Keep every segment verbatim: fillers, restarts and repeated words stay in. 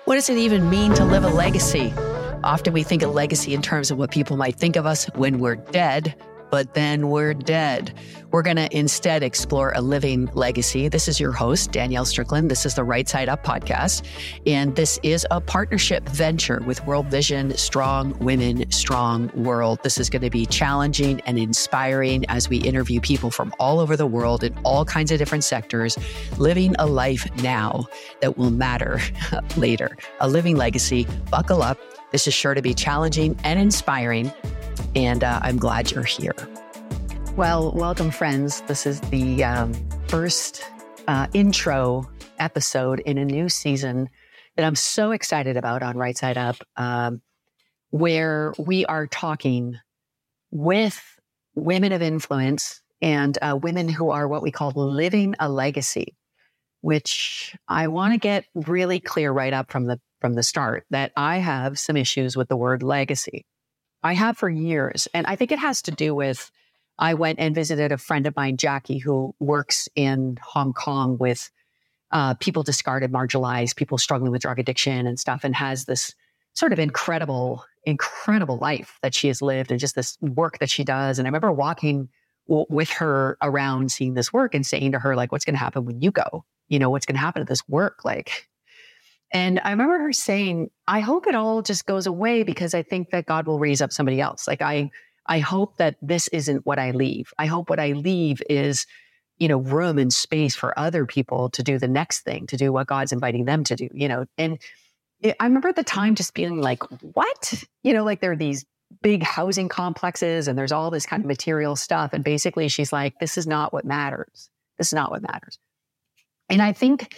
What does it even mean to live a legacy? Often we think of legacy in terms of what people might think of us when we're dead, but then we're dead. We're going to instead explore a living legacy. This is your host, Danielle Strickland. This is the Right Side Up podcast. And this is a partnership venture with World Vision, Strong Women, Strong World. This is going to be challenging and inspiring as we interview people from all over the world in all kinds of different sectors, living a life now that will matter later. A living legacy. Buckle up. This is sure to be challenging and inspiring. And uh, I'm glad you're here. Well, welcome, friends. This is the um, first uh, intro episode in a new season that I'm so excited about on Right Side Up, um, where we are talking with women of influence and uh, women who are what we call living a legacy, which I want to get really clear right up from the from the start that I have some issues with the word legacy. I have for years, and I think it has to do with, I went and visited a friend of mine, Jackie, who works in Hong Kong with uh, people discarded, marginalized, people struggling with drug addiction and stuff, and has this sort of incredible, incredible life that she has lived and just this work that she does. And I remember walking w- with her around seeing this work and saying to her, like, what's going to happen when you go? You know, what's going to happen to this work? Like, And I remember her saying, I hope it all just goes away because I think that God will raise up somebody else. Like, I, I hope that this isn't what I leave. I hope what I leave is, you know, room and space for other people to do the next thing, to do what God's inviting them to do, you know. And it, I remember at the time just being like, what? You know, like there are these big housing complexes and there's all this kind of material stuff. And basically she's like, this is not what matters. This is not what matters. And I think,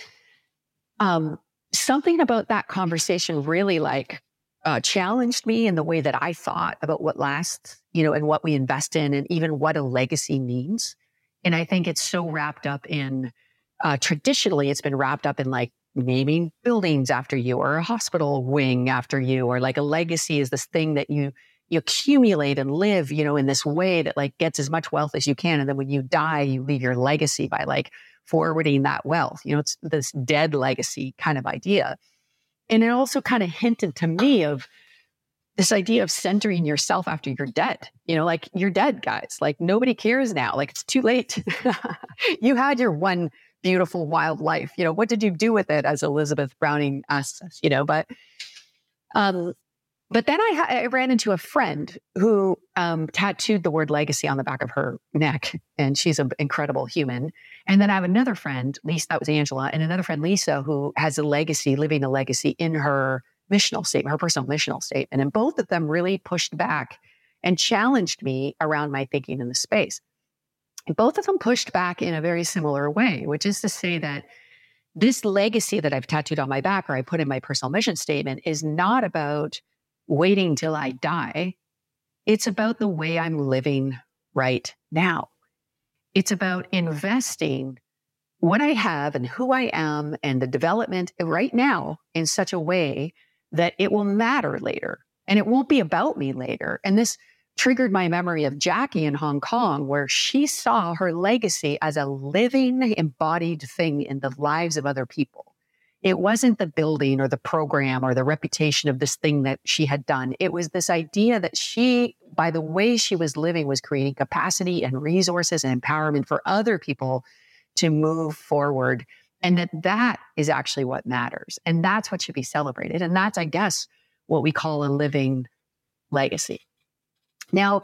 um, something about that conversation really like uh, challenged me in the way that I thought about what lasts, you know, and what we invest in and even what a legacy means. And I think it's so wrapped up in, uh, traditionally, it's been wrapped up in like naming buildings after you or a hospital wing after you, or like a legacy is this thing that you, you accumulate and live, you know, in this way that like gets as much wealth as you can. And then when you die, you leave your legacy by like forwarding that wealth. You know, it's this dead legacy kind of idea. And it also kind of hinted to me of this idea of centering yourself after you're dead. You know, like you're dead, guys. Like nobody cares now. Like it's too late. You had your one beautiful wild life. You know, what did you do with it, as Elizabeth Browning asks us, you know, but um But then I, ha- I ran into a friend who um, tattooed the word legacy on the back of her neck, and she's an incredible human. And then I have another friend, Lisa, that was Angela, and another friend, Lisa, who has a legacy, living a legacy in her missional statement, her personal missional statement. And both of them really pushed back and challenged me around my thinking in the space. And both of them pushed back in a very similar way, which is to say that this legacy that I've tattooed on my back or I put in my personal mission statement is not about waiting till I die. It's about the way I'm living right now. It's about investing what I have and who I am and the development right now in such a way that it will matter later and it won't be about me later. And this triggered my memory of Jackie in Hong Kong, where she saw her legacy as a living, embodied thing in the lives of other people. It wasn't the building or the program or the reputation of this thing that she had done. It was this idea that she, by the way she was living, was creating capacity and resources and empowerment for other people to move forward. And that that is actually what matters. And that's what should be celebrated. And that's, I guess, what we call a living legacy. Now,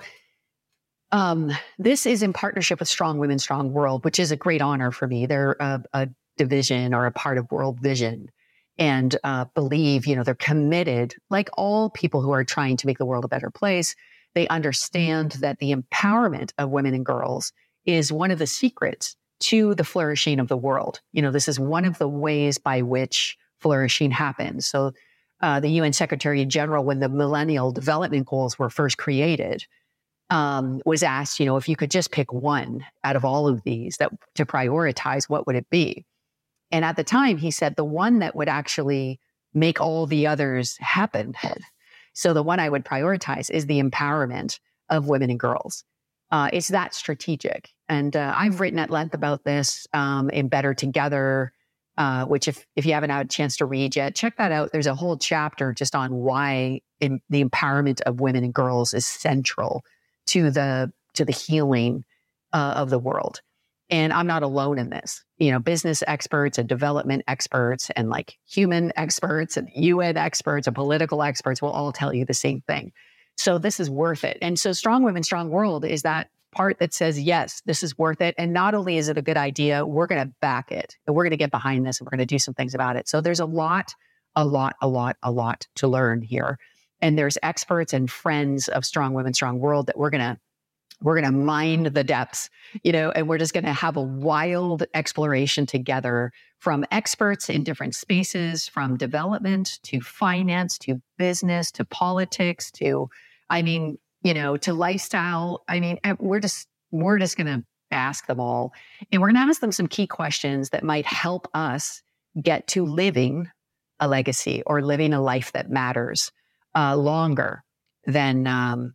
um, this is in partnership with Strong Women, Strong World, which is a great honor for me. They're a, a division or a part of World Vision, and uh, believe, you know, they're committed, like all people who are trying to make the world a better place. They understand that the empowerment of women and girls is one of the secrets to the flourishing of the world. You know, this is one of the ways by which flourishing happens. So uh, the U N Secretary General, when the Millennial Development Goals were first created, um, was asked, you know, if you could just pick one out of all of these that to prioritize, what would it be? And at the time, he said the one that would actually make all the others happen. So the one I would prioritize is the empowerment of women and girls. Uh, it's that strategic. And uh, I've written at length about this um, in Better Together, uh, which if, if you haven't had a chance to read yet, check that out. There's a whole chapter just on why in, the empowerment of women and girls is central to the to the healing uh, of the world. And I'm not alone in this. You know, business experts and development experts and like human experts and U N experts and political experts will all tell you the same thing. So this is worth it. And so Strong Women, Strong World is that part that says, yes, this is worth it. And not only is it a good idea, we're going to back it and we're going to get behind this and we're going to do some things about it. So there's a lot, a lot, a lot, a lot to learn here. And there's experts and friends of Strong Women, Strong World that we're going to We're going to mine the depths, you know, and we're just going to have a wild exploration together from experts in different spaces, from development to finance, to business, to politics, to, I mean, you know, to lifestyle. I mean, we're just, we're just going to ask them all. And we're going to ask them some key questions that might help us get to living a legacy or living a life that matters uh, longer than, um,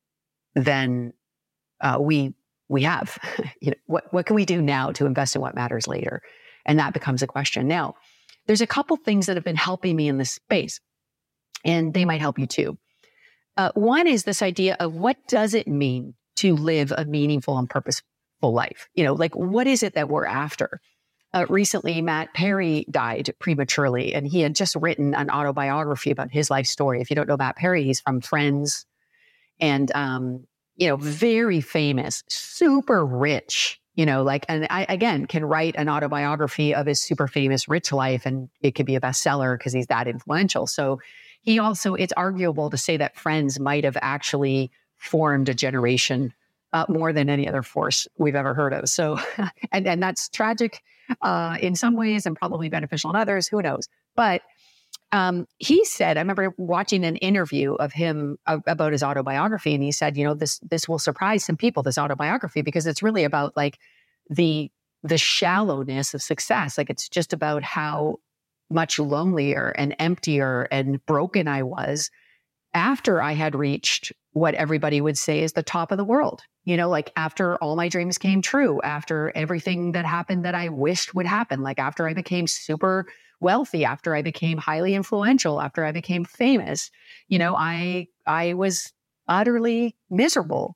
than, Uh, we we have. You know, what what can we do now to invest in what matters later? And that becomes a question. Now, there's a couple things that have been helping me in this space, and they might help you too. Uh, one is this idea of what does it mean to live a meaningful and purposeful life? You know, like what is it that we're after? Uh, recently, Matt Perry died prematurely, and he had just written an autobiography about his life story. If you don't know Matt Perry, he's from Friends, and um, you know, very famous, super rich, you know, like, and I, again, can write an autobiography of his super famous rich life and it could be a bestseller because he's that influential. So he also, it's arguable to say that Friends might have actually formed a generation uh, more than any other force we've ever heard of. So, and, and that's tragic uh, in some ways and probably beneficial in others, who knows? But Um, he said, I remember watching an interview of him uh, about his autobiography, and he said, you know, this this will surprise some people, this autobiography, because it's really about like the the shallowness of success. Like it's just about how much lonelier and emptier and broken I was after I had reached what everybody would say is the top of the world. You know, like after all my dreams came true, after everything that happened that I wished would happen, like after I became super wealthy, after I became highly influential, after I became famous, you know, I, I was utterly miserable.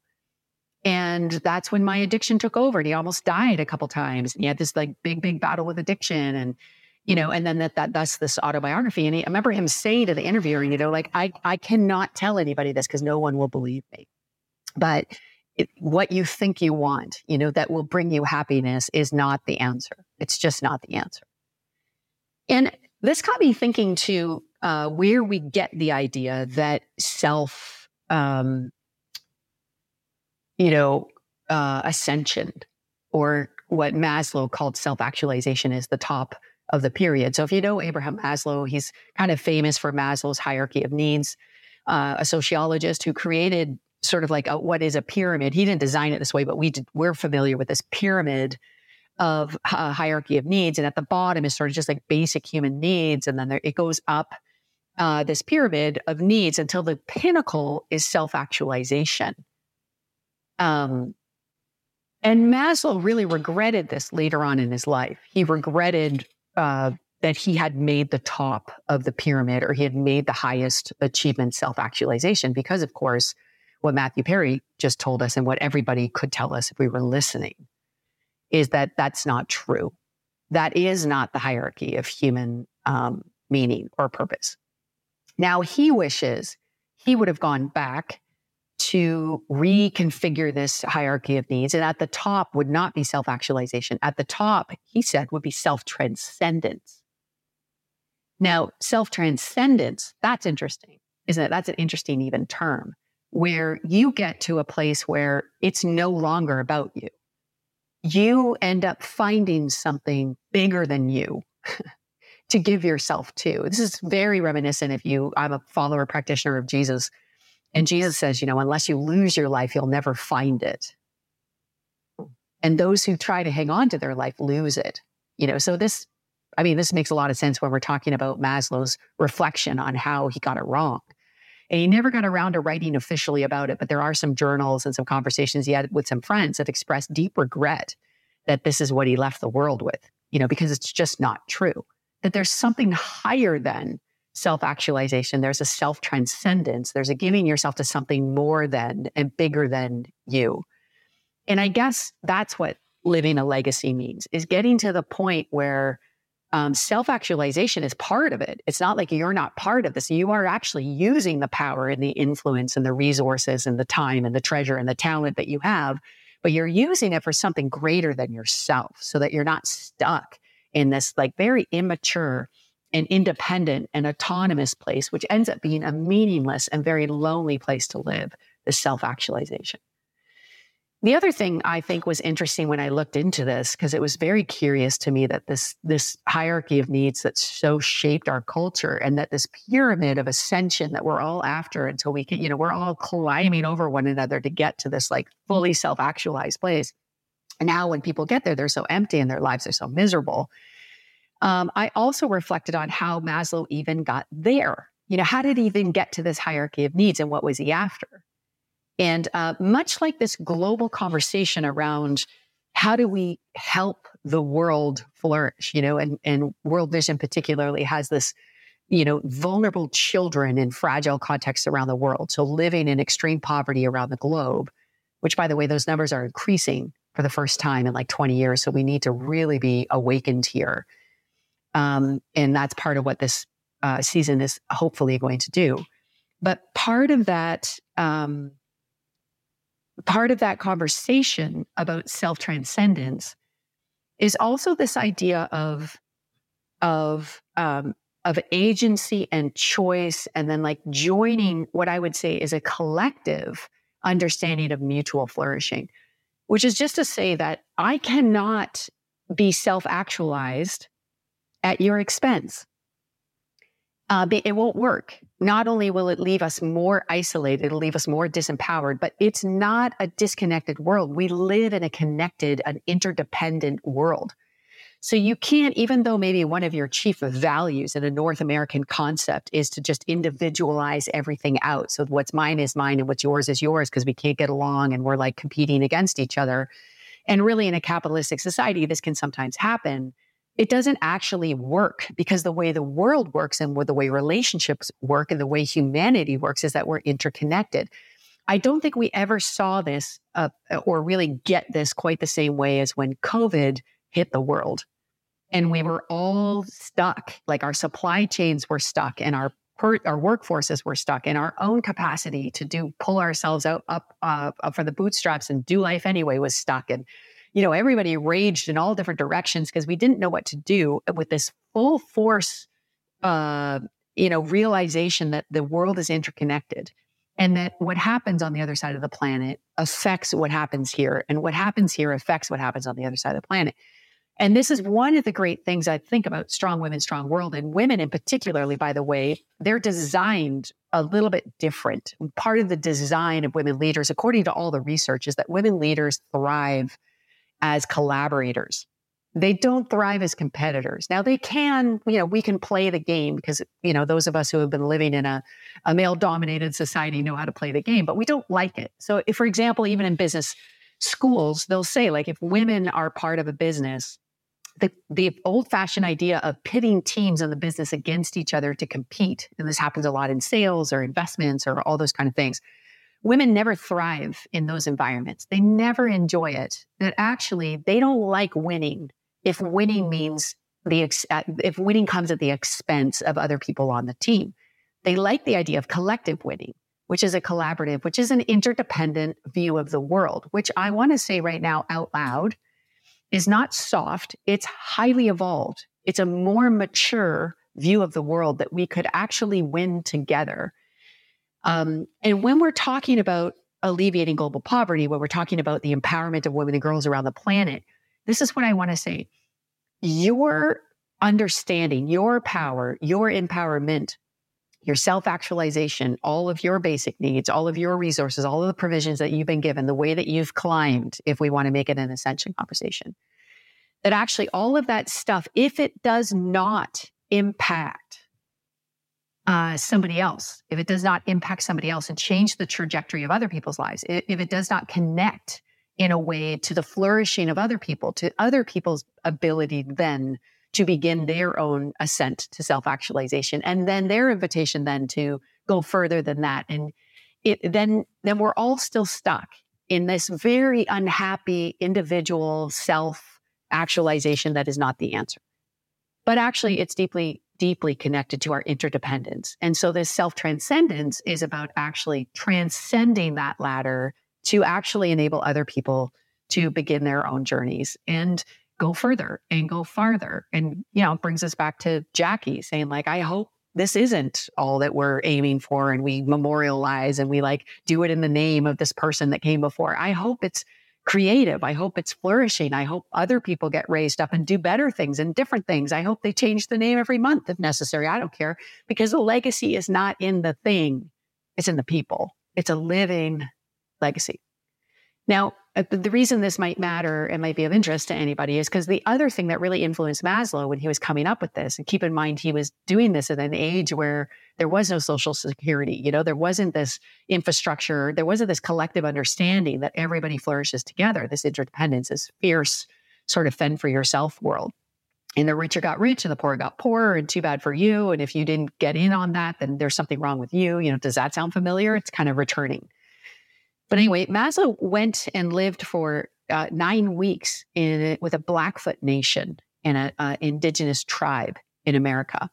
And that's when my addiction took over and he almost died a couple times. And he had this like big, big battle with addiction and, you know, and then that, that that's this autobiography. And he, I remember him saying to the interviewer, you know, like, I, I cannot tell anybody this because no one will believe me. But it, what you think you want, you know, that will bring you happiness is not the answer. It's just not the answer. And this got me thinking to uh, where we get the idea that self, um, you know, uh, ascension, or what Maslow called self-actualization, is the top of the period. So if you know Abraham Maslow, he's kind of famous for Maslow's hierarchy of needs, uh, a sociologist who created sort of like a, what is a pyramid. He didn't design it this way, but we did, we're familiar with this pyramid of a hierarchy of needs. And at the bottom is sort of just like basic human needs. And then there, it goes up uh, this pyramid of needs until the pinnacle is self-actualization. Um, and Maslow really regretted this later on in his life. He regretted uh, that he had made the top of the pyramid, or he had made the highest achievement, self-actualization, because of course, what Matthew Perry just told us and what everybody could tell us if we were listening is that that's not true. That is not the hierarchy of human um, meaning or purpose. Now, he wishes he would have gone back to reconfigure this hierarchy of needs. And at the top would not be self-actualization. At the top, he said, would be self-transcendence. Now, self-transcendence, that's interesting, isn't it? That's an interesting even term, where you get to a place where it's no longer about you. You end up finding something bigger than you to give yourself to. This is very reminiscent if you, I'm a follower practitioner of Jesus. And Jesus says, you know, unless you lose your life, you'll never find it. And those who try to hang on to their life lose it. You know, so this, I mean, this makes a lot of sense when we're talking about Maslow's reflection on how he got it wrong. And he never got around to writing officially about it, but there are some journals and some conversations he had with some friends that expressed deep regret that this is what he left the world with. you know, because it's just not true. That there's something higher than self-actualization. There's a self-transcendence. There's a giving yourself to something more than and bigger than you. And I guess that's what living a legacy means, is getting to the point where um, self-actualization is part of it. It's not like you're not part of this. You are actually using the power and the influence and the resources and the time and the treasure and the talent that you have, but you're using it for something greater than yourself so that you're not stuck in this like very immature and independent and autonomous place, which ends up being a meaningless and very lonely place to live, the self-actualization. The other thing I think was interesting when I looked into this, because it was very curious to me that this, this hierarchy of needs that so shaped our culture, and that this pyramid of ascension that we're all after until we can, you know, we're all climbing over one another to get to this like fully self-actualized place. And now when people get there, they're so empty and their lives are so miserable. Um, I also reflected on how Maslow even got there. You know, how did he even get to this hierarchy of needs, and what was he after? And uh, much like this global conversation around how do we help the world flourish, you know, and, and World Vision particularly has this, you know, vulnerable children in fragile contexts around the world. So living in extreme poverty around the globe, which, by the way, those numbers are increasing for the first time in like twenty years. So we need to really be awakened here. Um, and that's part of what this uh, season is hopefully going to do. But part of that, um, part of that conversation about self-transcendence is also this idea of, of, um, of agency and choice, and then like joining what I would say is a collective understanding of mutual flourishing, which is just to say that I cannot be self-actualized at your expense. Uh, it won't work. Not only will it leave us more isolated, it'll leave us more disempowered, but it's not a disconnected world. We live in a connected, an interdependent world. So you can't, even though maybe one of your chief values in a North American concept is to just individualize everything out. So what's mine is mine and what's yours is yours, because we can't get along and we're like competing against each other. And really in a capitalistic society, this can sometimes happen. It doesn't actually work, because the way the world works and the way relationships work and the way humanity works is that we're interconnected. I don't think we ever saw this uh, or really get this quite the same way as when COVID hit the world. And we were all stuck, like our supply chains were stuck, and our per, our workforces were stuck, and our own capacity to do pull ourselves out up, uh, up from the bootstraps and do life anyway was stuck. And you know, everybody raged in all different directions because we didn't know what to do with this full force, uh, you know, realization that the world is interconnected, and that what happens on the other side of the planet affects what happens here, and what happens here affects what happens on the other side of the planet. And this is one of the great things I think about Strong Women, Strong World, and women in particularly, by the way, they're designed a little bit different. Part of the design of women leaders, according to all the research, is that women leaders thrive as collaborators. They don't thrive as competitors. Now they can, you know, we can play the game because, you know, those of us who have been living in a, a male-dominated society know how to play the game, but we don't like it. So if, for example, even in business schools, they'll say, like, if women are part of a business, the, the old-fashioned idea of pitting teams in the business against each other to compete, and this happens a lot in sales or investments or all those kind of things, women never thrive in those environments. They never enjoy it. That actually, they don't like winning if winning means the ex- if winning comes at the expense of other people on the team. They like the idea of collective winning, which is a collaborative, which is an interdependent view of the world, which I want to say right now out loud is not soft. It's highly evolved. It's a more mature view of the world that we could actually win together. Um, and when we're talking about alleviating global poverty, when we're talking about the empowerment of women and girls around the planet, this is what I want to say. Your understanding, your power, your empowerment, your self-actualization, all of your basic needs, all of your resources, all of the provisions that you've been given, the way that you've climbed, if we want to make it an ascension conversation, that actually all of that stuff, if it does not impact uh, somebody else, if it does not impact somebody else and change the trajectory of other people's lives, if it does not connect in a way to the flourishing of other people, to other people's ability then to begin their own ascent to self-actualization, and then their invitation then to go further than that. And it then then we're all still stuck in this very unhappy individual self-actualization that is not the answer. But actually, it's deeply, deeply connected to our interdependence. And so this self-transcendence is about actually transcending that ladder to actually enable other people to begin their own journeys and go further and go farther. And, you know, it brings us back to Jackie saying, like, I hope this isn't all that we're aiming for and we memorialize and we like do it in the name of this person that came before. I hope it's creative. I hope it's flourishing. I hope other people get raised up and do better things and different things. I hope they change the name every month if necessary. I don't care, because the legacy is not in the thing. It's in the people. It's a living legacy. Now, the reason this might matter and might be of interest to anybody is because the other thing that really influenced Maslow when he was coming up with this, and keep in mind, he was doing this at an age where there was no social security. You know, there wasn't this infrastructure. There wasn't this collective understanding that everybody flourishes together. This interdependence, this fierce sort of fend for yourself world. And the richer got rich and the poor got poorer, and too bad for you. And if you didn't get in on that, then there's something wrong with you. You know, does that sound familiar? It's kind of returning. But anyway, Maslow went and lived for uh, nine weeks in with a Blackfoot nation and an uh, indigenous tribe in America.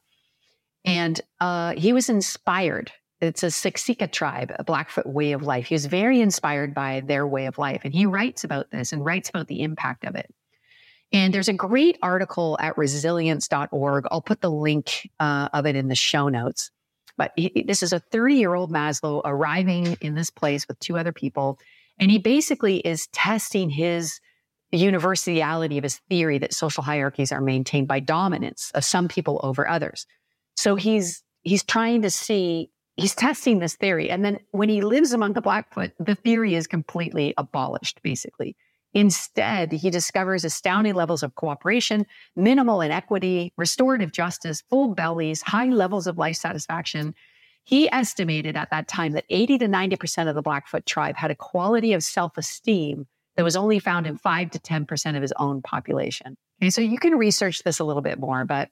And uh, he was inspired. It's a Siksika tribe, a Blackfoot way of life. He was very inspired by their way of life. And he writes about this and writes about the impact of it. And there's a great article at resilience dot org. I'll put the link uh, of it in the show notes. But he, this is a thirty-year-old Maslow arriving in this place with two other people. And he basically is testing his universality of his theory that social hierarchies are maintained by dominance of some people over others. So he's he's trying to see, he's testing this theory. And then when he lives among the Blackfoot, the theory is completely abolished, basically. Instead, he discovers astounding levels of cooperation, minimal inequity, restorative justice, full bellies, high levels of life satisfaction. He estimated at that time that eighty to ninety percent of the Blackfoot tribe had a quality of self-esteem that was only found in five to ten percent of his own population. Okay, so you can research this a little bit more, but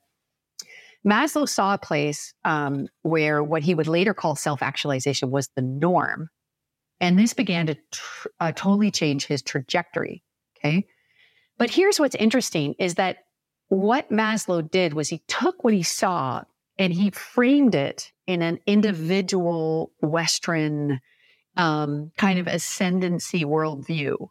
Maslow saw a place um, where what he would later call self-actualization was the norm. And this began to tr- uh, totally change his trajectory, okay? But here's what's interesting is that what Maslow did was he took what he saw and he framed it in an individual Western um, kind of ascendancy worldview.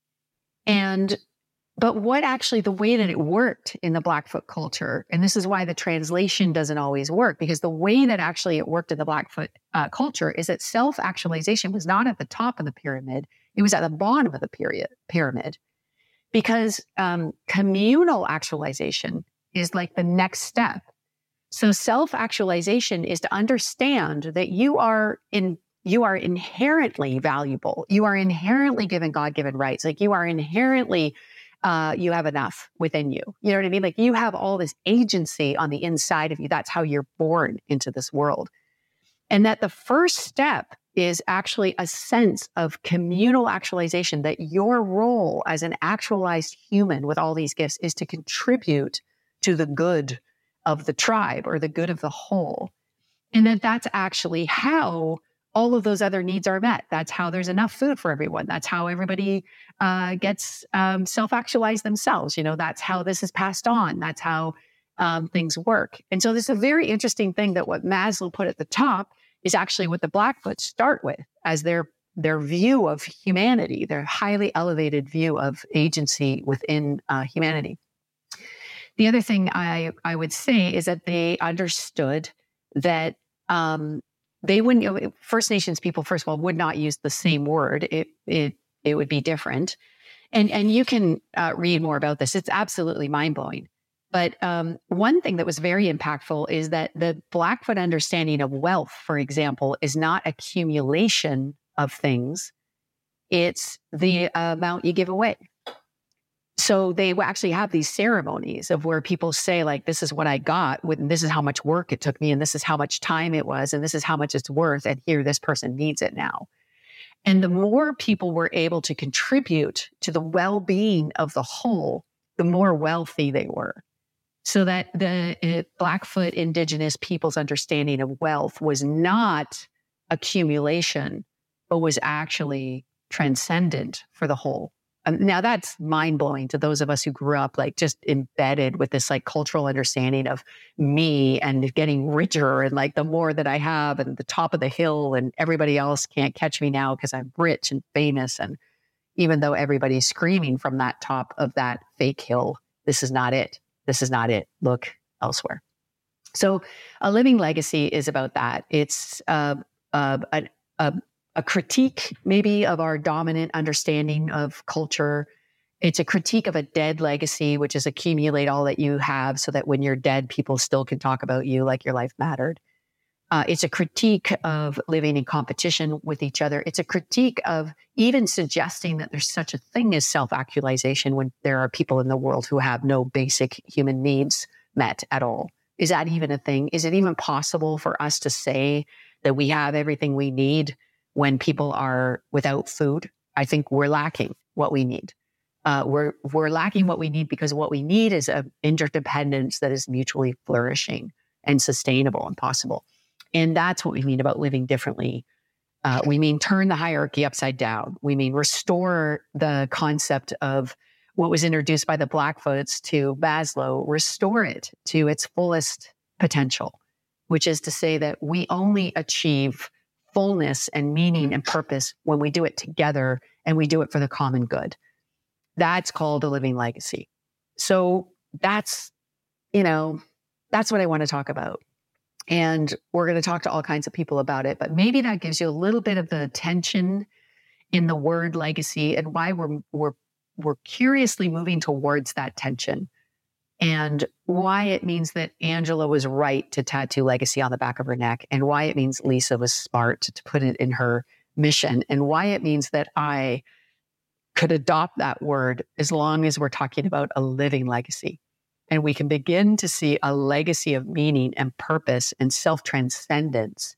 And But what actually, the way that it worked in the Blackfoot culture, and this is why the translation doesn't always work, because the way that actually it worked in the Blackfoot uh, culture is that self-actualization was not at the top of the pyramid, it was at the bottom of the period, pyramid. Because um, communal actualization is like the next step. So self-actualization is to understand that you are in you are inherently valuable. You are inherently given God-given rights. Like you are inherently Uh, you have enough within you. You know what I mean? Like you have all this agency on the inside of you. That's how you're born into this world. And that the first step is actually a sense of communal actualization, that your role as an actualized human with all these gifts is to contribute to the good of the tribe or the good of the whole. And that that's actually how all of those other needs are met. That's how there's enough food for everyone. That's how everybody uh, gets um, self-actualized themselves. You know, that's how this is passed on. That's how um, things work. And so this is a very interesting thing that what Maslow put at the top is actually what the Blackfoot start with as their their view of humanity, their highly elevated view of agency within uh, humanity. The other thing I, I would say is that they understood that um, They wouldn't, you know, First Nations people, first of all, would not use the same word. It it it would be different. And and you can uh, read more about this. It's absolutely mind-blowing. But um, one thing that was very impactful is that the Blackfoot understanding of wealth, for example, is not accumulation of things. It's the uh, amount you give away. So they actually have these ceremonies of where people say, like, this is what I got, with, and this is how much work it took me, and this is how much time it was, and this is how much it's worth, and here, this person needs it now. And the more people were able to contribute to the well-being of the whole, the more wealthy they were. So that the uh, Blackfoot Indigenous people's understanding of wealth was not accumulation, but was actually transcendent for the whole. Um, now that's mind-blowing to those of us who grew up like just embedded with this like cultural understanding of me and getting richer and like the more that I have and the top of the hill and everybody else can't catch me now because I'm rich and famous. And even though everybody's screaming from that top of that fake hill, this is not it. This is not it. Look elsewhere. So a living legacy is about that. It's uh, uh, a, a a critique maybe of our dominant understanding of culture. It's a critique of a dead legacy, which is accumulate all that you have so that when you're dead, people still can talk about you like your life mattered. Uh, it's a critique of living in competition with each other. It's a critique of even suggesting that there's such a thing as self-actualization when there are people in the world who have no basic human needs met at all. Is that even a thing? Is it even possible for us to say that we have everything we need when people are without food? I think we're lacking what we need. Uh, we're we're lacking what we need because what we need is an interdependence that is mutually flourishing and sustainable and possible. And that's what we mean about living differently. Uh, we mean turn the hierarchy upside down. We mean restore the concept of what was introduced by the Blackfoots to Maslow, restore it to its fullest potential, which is to say that we only achieve fullness and meaning and purpose when we do it together and we do it for the common good. That's called a living legacy. So that's, you know, that's what I want to talk about. And we're going to talk to all kinds of people about it, but maybe that gives you a little bit of the tension in the word legacy and why we're, we're, we're curiously moving towards that tension. And why it means that Angela was right to tattoo legacy on the back of her neck, and why it means Lisa was smart to put it in her mission, and why it means that I could adopt that word as long as we're talking about a living legacy. And we can begin to see a legacy of meaning and purpose and self-transcendence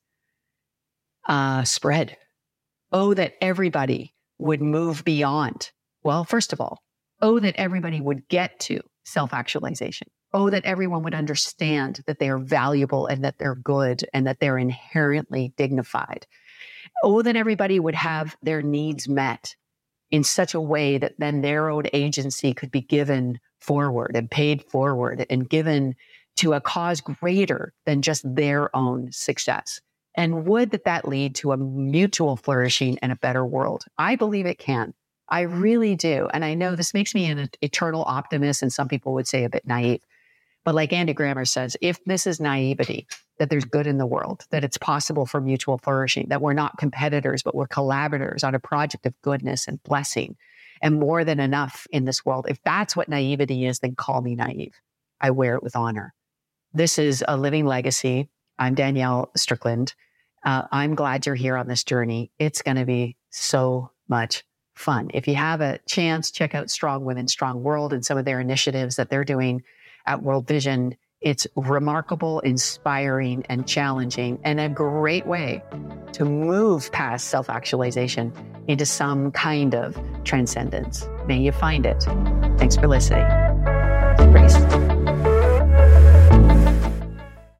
uh, spread. Oh, that everybody would move beyond. Well, first of all, oh, that everybody would get to self-actualization. Oh, that everyone would understand that they are valuable and that they're good and that they're inherently dignified. Oh, that everybody would have their needs met in such a way that then their own agency could be given forward and paid forward and given to a cause greater than just their own success. And would that that lead to a mutual flourishing and a better world? I believe it can. I really do. And I know this makes me an eternal optimist, and some people would say a bit naive. But like Andy Grammer says, if this is naivety, that there's good in the world, that it's possible for mutual flourishing, that we're not competitors, but we're collaborators on a project of goodness and blessing and more than enough in this world. If that's what naivety is, then call me naive. I wear it with honor. This is a living legacy. I'm Danielle Strickland. Uh, I'm glad you're here on this journey. It's going to be so much fun. If you have a chance, check out Strong Women, Strong World and some of their initiatives that they're doing at World Vision. It's remarkable, inspiring, and challenging, and a great way to move past self-actualization into some kind of transcendence. May you find it. Thanks for listening. Grace.